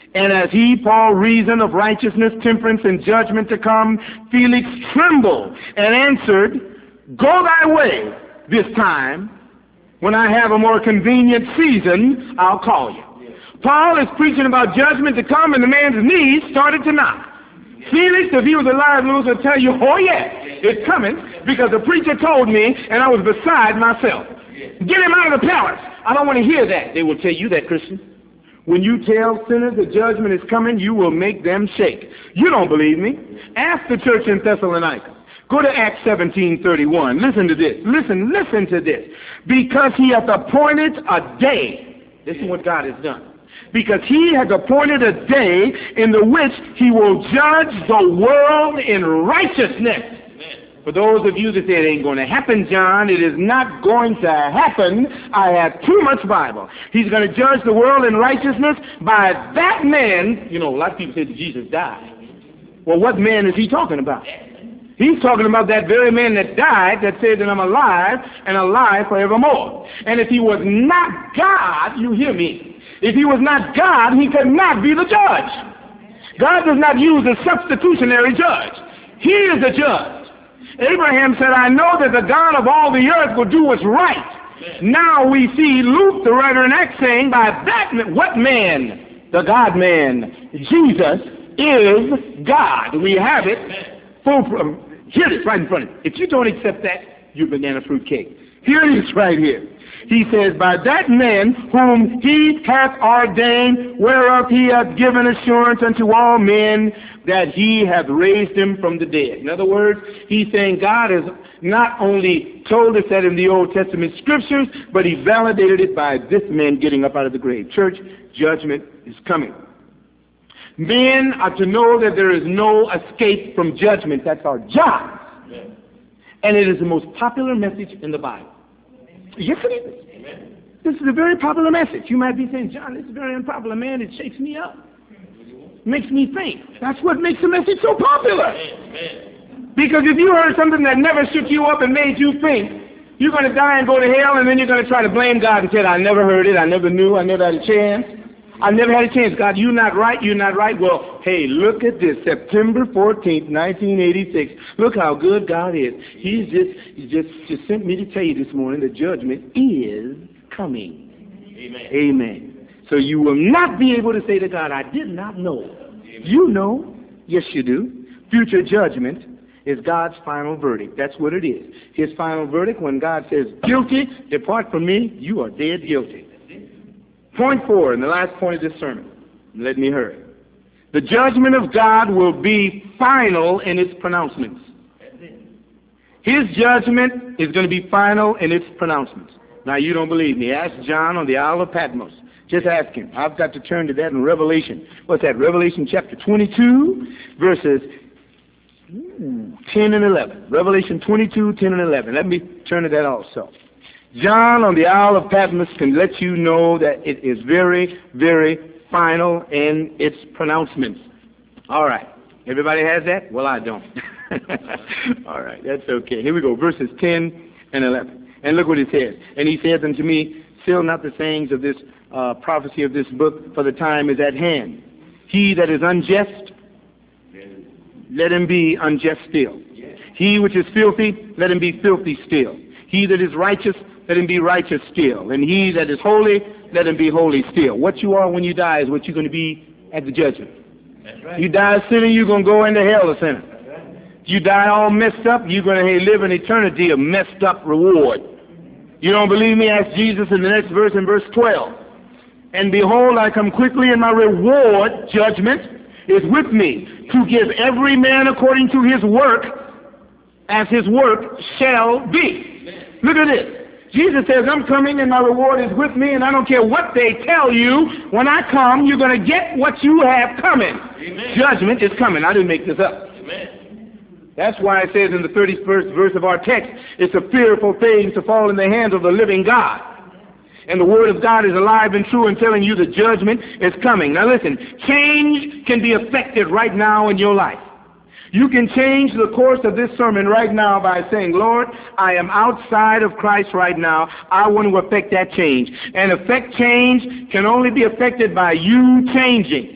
And as he, Paul, reasoned of righteousness, temperance, and judgment to come, Felix trembled and answered, go thy way this time. When I have a more convenient season, I'll call you. Paul is preaching about judgment to come, and the man's knees started to knock. Felix, if he was alive, would tell you, oh yeah, it's coming, because the preacher told me, and I was beside myself. Get him out of the palace. I don't want to hear that. They will tell you that, Christian. When you tell sinners the judgment is coming, you will make them shake. You don't believe me? Ask the church in Thessalonica. Go to Acts seventeen thirty-one. Listen to this. Listen, listen to this. Because he hath appointed a day. This is what God has done. Because he has appointed a day in the which he will judge the world in righteousness. For those of you that say it ain't going to happen, John, it is not going to happen. I have too much Bible. He's going to judge the world in righteousness by that man. You know, a lot of people say that Jesus died. Well, what man is he talking about? He's talking about that very man that died, that said that I'm alive and alive forevermore. And if he was not God, you hear me, if he was not God, he could not be the judge. God does not use a substitutionary judge. He is the judge. Abraham said, I know that the God of all the earth will do what's right. Now we see Luke, the writer in Acts, saying, by that man, what man? The God man. Jesus is God. We have it. Full, here it is right in front of you. If you don't accept that, you're banana fruit cake. Here it is right here. He says, by that man whom he hath ordained, whereof he hath given assurance unto all men, that he hath raised him from the dead. In other words, he's saying God has not only told us that in the Old Testament scriptures, but he validated it by this man getting up out of the grave. Church, judgment is coming. Men are to know that there is no escape from judgment. That's our job. And it is the most popular message in the Bible. Yes, it is. Amen. This is a very popular message. You might be saying, John, this is very unpopular, man. It shakes me up. It makes me think. That's what makes the message so popular. Amen. Because if you heard something that never shook you up and made you think, you're going to die and go to hell, and then you're going to try to blame God and say, I never heard it, I never knew, I never had a chance. I never had a chance. God, you're not right, you're not right. Well, hey, look at this. September fourteenth, nineteen eighty-six. Look how good God is. He's just, he just, just sent me to tell you this morning the judgment is coming. Amen. Amen. So you will not be able to say to God, I did not know. Amen. You know. Yes, you do. Future judgment is God's final verdict. That's what it is. His final verdict, when God says, guilty, depart from me, you are dead guilty. Point four, and the last point of this sermon. Let me hurry. The judgment of God will be final in its pronouncements. His judgment is going to be final in its pronouncements. Now, you don't believe me. Ask John on the Isle of Patmos. Just ask him. I've got to turn to that in Revelation. What's that? Revelation chapter twenty-two, verses ten and eleven. Revelation twenty-two, ten and eleven. Let me turn to that also. John on the Isle of Patmos can let you know that it is very, very final in its pronouncements. All right. Everybody has that? Well, I don't. All right. That's okay. Here we go. Verses ten and eleven. And look what it says. And he saith unto me, seal not the sayings of this uh, prophecy of this book, for the time is at hand. He that is unjust, let him be unjust still. He which is filthy, let him be filthy still. He that is righteous, let him be righteous still. And he that is holy, let him be holy still. What you are when you die is what you're going to be at the judgment. That's right. You die a sinner, you're going to go into hell a sinner. Right. You die all messed up, you're going to live an eternity of messed up reward. You don't believe me? Ask Jesus in the next verse, in verse twelve. And behold, I come quickly, and my reward, judgment, is with me, to give every man according to his work, as his work shall be. Look at this. Jesus says, I'm coming and my reward is with me, and I don't care what they tell you. When I come, you're going to get what you have coming. Amen. Judgment is coming. I didn't make this up. Amen. That's why it says in the thirty-first verse of our text, it's a fearful thing to fall in the hands of the living God. And the word of God is alive and true and telling you the judgment is coming. Now listen, change can be effected right now in your life. You can change the course of this sermon right now by saying, Lord, I am outside of Christ right now. I want to affect that change. And affect change can only be affected by you changing.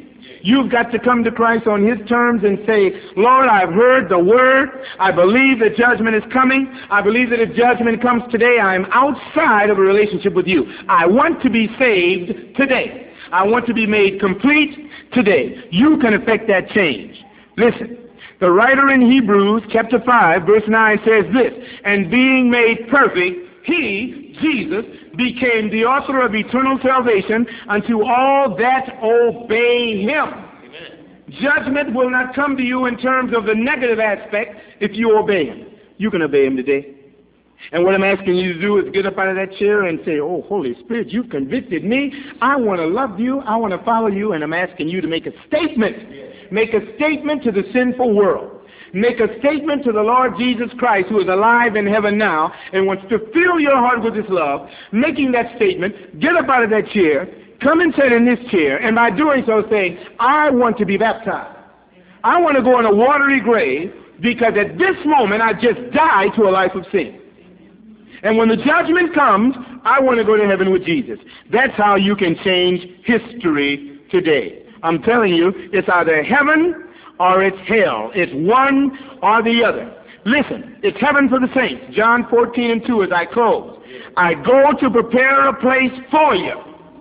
You've got to come to Christ on his terms and say, Lord, I've heard the word. I believe that judgment is coming. I believe that if judgment comes today, I am outside of a relationship with you. I want to be saved today. I want to be made complete today. You can effect that change. Listen, the writer in Hebrews chapter five, verse nine says this, and being made perfect, he, Jesus, became the author of eternal salvation unto all that obey him. Amen. Judgment will not come to you in terms of the negative aspect if you obey him. You can obey him today. And what I'm asking you to do is get up out of that chair and say, oh, Holy Spirit, you've convicted me. I want to love you. I want to follow you. And I'm asking you to make a statement. Make a statement to the sinful world. Make a statement to the Lord Jesus Christ, who is alive in heaven now and wants to fill your heart with his love. Making that statement, get up out of that chair, come and sit in this chair, and by doing so saying, I want to be baptized. I want to go in a watery grave because at this moment I just died to a life of sin. And when the judgment comes, I want to go to heaven with Jesus. That's how you can change history today. I'm telling you, it's either heaven or it's hell. It's one or the other. Listen, it's heaven for the saints. John fourteen and two as I close. I go to prepare a place for you.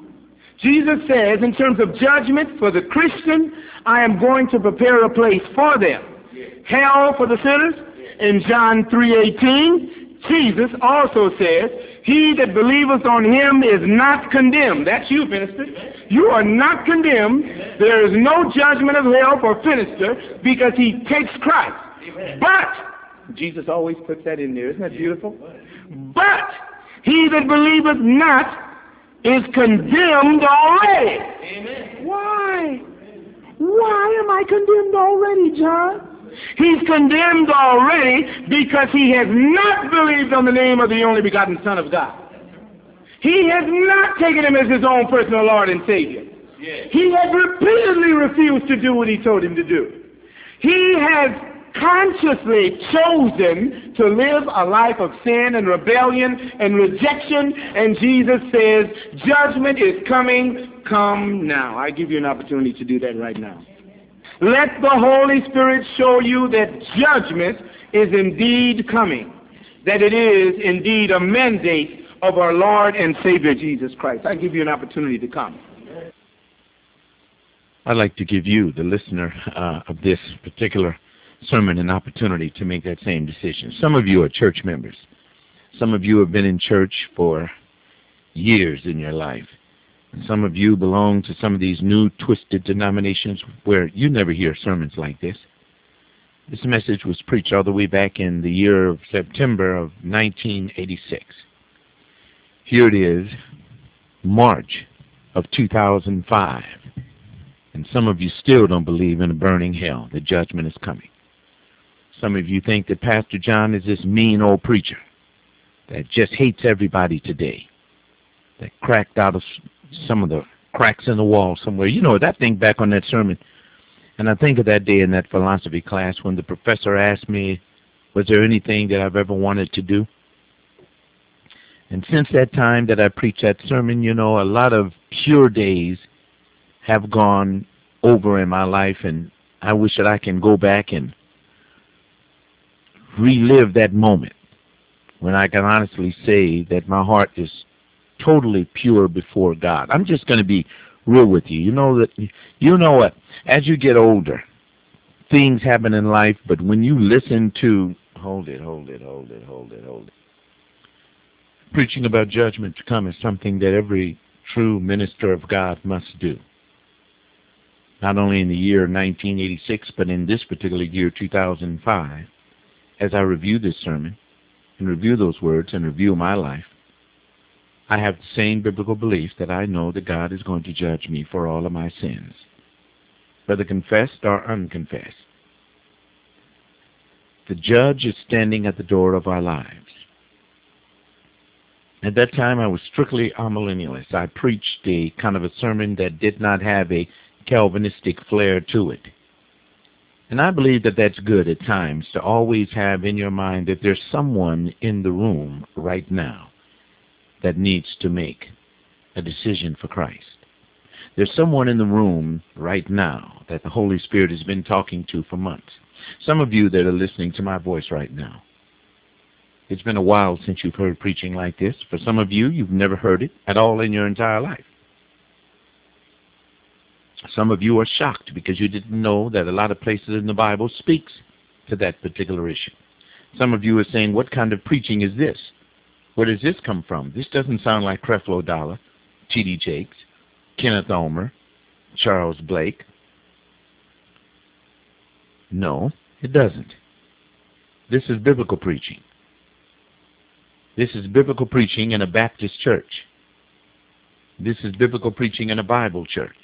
Jesus says in terms of judgment for the Christian, I am going to prepare a place for them. Hell for the sinners. In John three eighteen, Jesus also says, he that believeth on him is not condemned. That's you, minister. You are not condemned. There is no judgment of hell for minister because he takes Christ. But, Jesus always puts that in there. Isn't that beautiful? But, he that believeth not is condemned already. Amen. Why? Why am I condemned already, John? He's condemned already because he has not believed on the name of the only begotten Son of God. He has not taken him as his own personal Lord and Savior. Yes. He has repeatedly refused to do what he told him to do. He has consciously chosen to live a life of sin and rebellion and rejection, and Jesus says, judgment is coming, come now. I give you an opportunity to do that right now. Let the Holy Spirit show you that judgment is indeed coming, that it is indeed a mandate of our Lord and Savior Jesus Christ. I give you an opportunity to come. I'd like to give you, the listener uh, of this particular sermon, an opportunity to make that same decision. Some of you are church members. Some of you have been in church for years in your life. And some of you belong to some of these new twisted denominations where you never hear sermons like this. This message was preached all the way back in the year of September of nineteen eighty-six. Here it is, March of two thousand five. And some of you still don't believe in a burning hell. The judgment is coming. Some of you think that Pastor John is this mean old preacher that just hates everybody today, that cracked out of some of the cracks in the wall somewhere. You know, that thing back on that sermon. And I think of that day in that philosophy class when the professor asked me, was there anything that I've ever wanted to do? And since that time that I preached that sermon, you know, a lot of pure days have gone over in my life, and I wish that I can go back and relive that moment when I can honestly say that my heart is totally pure before God. I'm just going to be real with you. You know that, you know what? As you get older, things happen in life, but when you listen to, hold it, hold it, hold it, hold it, hold it. Preaching about judgment to come is something that every true minister of God must do. Not only in the year nineteen eighty-six, but in this particular year, two thousand five, as I review this sermon and review those words and review my life, I have the same biblical belief that I know that God is going to judge me for all of my sins, whether confessed or unconfessed. The judge is standing at the door of our lives. At that time, I was strictly amillennialist. I preached a kind of a sermon that did not have a Calvinistic flair to it. And I believe that that's good at times, to always have in your mind that there's someone in the room right now that needs to make a decision for Christ. There's someone in the room right now that the Holy Spirit has been talking to for months. Some of you that are listening to my voice right now, it's been a while since you've heard preaching like this. For some of you, you've never heard it at all in your entire life. Some of you are shocked because you didn't know that a lot of places in the Bible speaks to that particular issue. Some of you are saying, what kind of preaching is this? Where does this come from? This doesn't sound like Creflo Dollar, T D Jakes, Kenneth Ulmer, Charles Blake. No, it doesn't. This is biblical preaching. This is biblical preaching in a Baptist church. This is biblical preaching in a Bible church.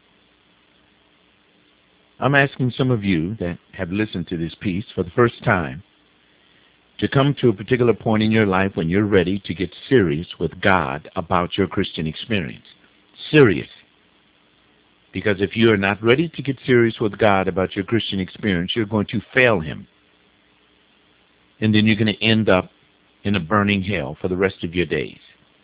I'm asking some of you that have listened to this piece for the first time to come to a particular point in your life when you're ready to get serious with God about your Christian experience. Serious. Because if you are not ready to get serious with God about your Christian experience, you're going to fail Him. And then you're going to end up in a burning hell for the rest of your days.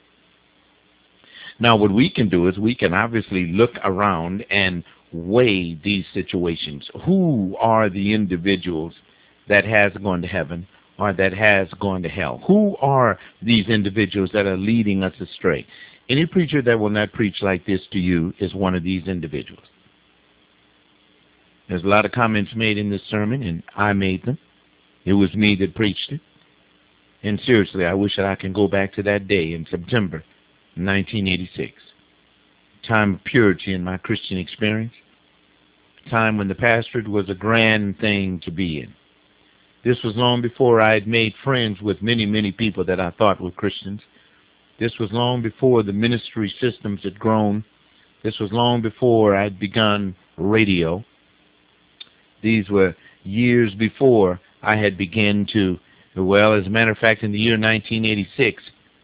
Now, what we can do is we can obviously look around and weigh these situations. Who are the individuals that has gone to heaven or that has gone to hell? Who are these individuals that are leading us astray? Any preacher that will not preach like this to you is one of these individuals. There's a lot of comments made in this sermon, and I made them. It was me that preached it. And seriously, I wish that I can go back to that day in September nineteen eighty-six. Time of purity in my Christian experience. Time when the pastorate was a grand thing to be in. This was long before I had made friends with many, many people that I thought were Christians. This was long before the ministry systems had grown. This was long before I had begun radio. These were years before I had begun to, well, as a matter of fact, in the year nineteen eighty-six,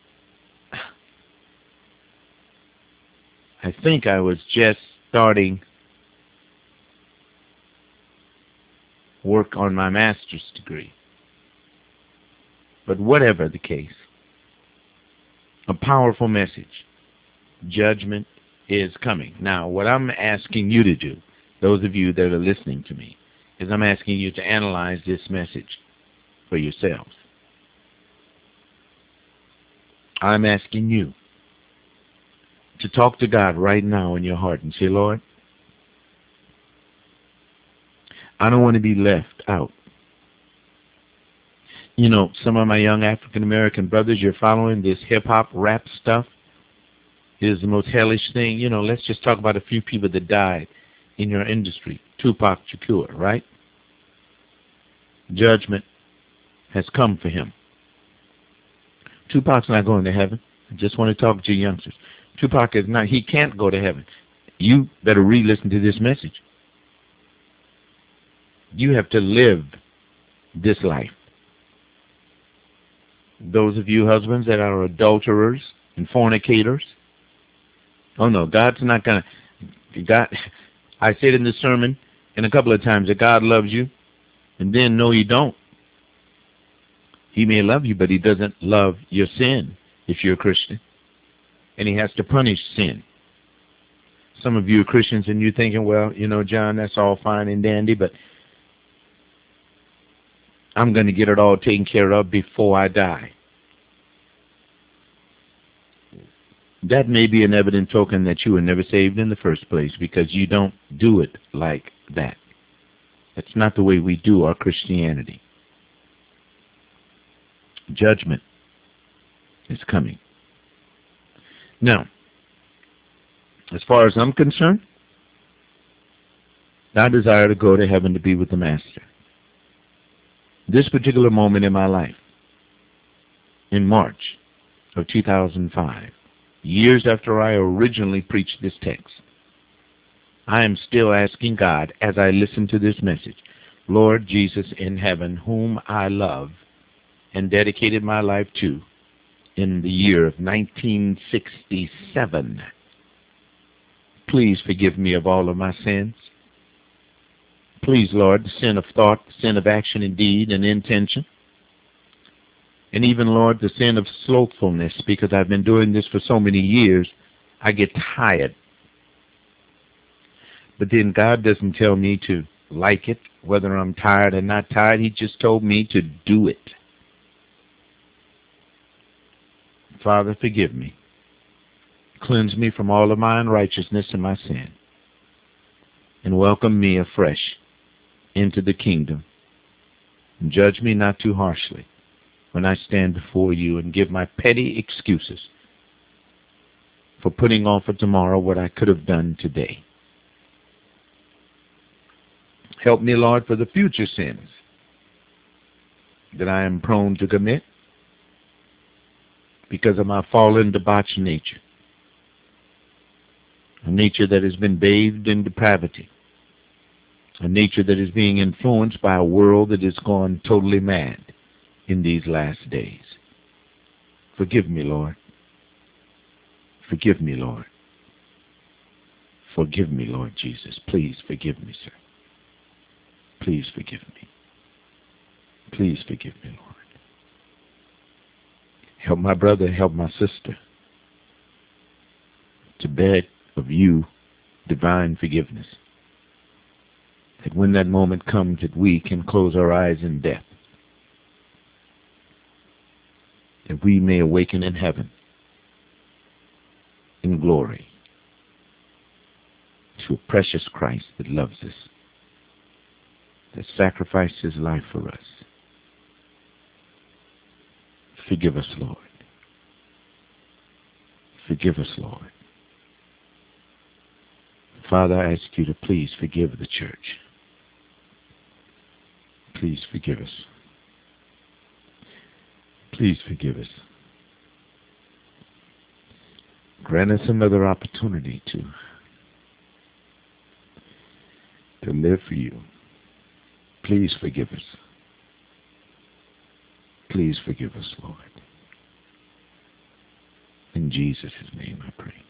I think I was just starting work on my master's degree. But whatever the case, a powerful message. Judgment is coming. Now, what I'm asking you to do, those of you that are listening to me, is I'm asking you to analyze this message for yourselves. I'm asking you to talk to God right now in your heart and say, Lord, I don't want to be left out. You know, some of my young African-American brothers, you're following this hip-hop rap stuff. It is the most hellish thing. You know, let's just talk about a few people that died in your industry. Tupac Shakur, right? Judgment has come for him. Tupac's not going to heaven. I just want to talk to you youngsters. Tupac is not, he can't go to heaven. You better re-listen to this message. You have to live this life. Those of you husbands that are adulterers and fornicators, oh no, God's not going to, God, I said in this sermon and a couple of times that God loves you, and then no, He don't. He may love you, but He doesn't love your sin if you're a Christian. And He has to punish sin. Some of you are Christians and you're thinking, well, you know, John, that's all fine and dandy, but I'm going to get it all taken care of before I die. That may be an evident token that you were never saved in the first place, because you don't do it like that. That's not the way we do our Christianity. Judgment is coming. Now, as far as I'm concerned, I desire to go to heaven to be with the Master. This particular moment in my life, in March of two thousand five, years after I originally preached this text, I am still asking God as I listen to this message, Lord Jesus in heaven, whom I love and dedicated my life to in the year of nineteen sixty-seven, please forgive me of all of my sins. Please, Lord, the sin of thought, the sin of action and deed and intention. And even, Lord, the sin of slothfulness, because I've been doing this for so many years, I get tired. But then God doesn't tell me to like it, whether I'm tired or not tired. He just told me to do it. Father, forgive me. Cleanse me from all of my unrighteousness and my sin. And welcome me afresh into the kingdom. And judge me not too harshly when I stand before you and give my petty excuses for putting off for tomorrow what I could have done today. Help me, Lord, for the future sins that I am prone to commit because of my fallen, debauched nature, a nature that has been bathed in depravity, a nature that is being influenced by a world that has gone totally mad in these last days. Forgive me, Lord. Forgive me, Lord. Forgive me, Lord Jesus. Please forgive me, sir. Please forgive me. Please forgive me, Lord. Help my brother, help my sister to beg of you divine forgiveness. That when that moment comes that we can close our eyes in death, that we may awaken in heaven in glory to a precious Christ that loves us, that sacrificed his life for us. Forgive us, Lord. Forgive us, Lord. Father, I ask you to please forgive the church. Please forgive us. Please forgive us. Grant us another opportunity to, to live for you. Please forgive us. Please forgive us, Lord. In Jesus' name I pray.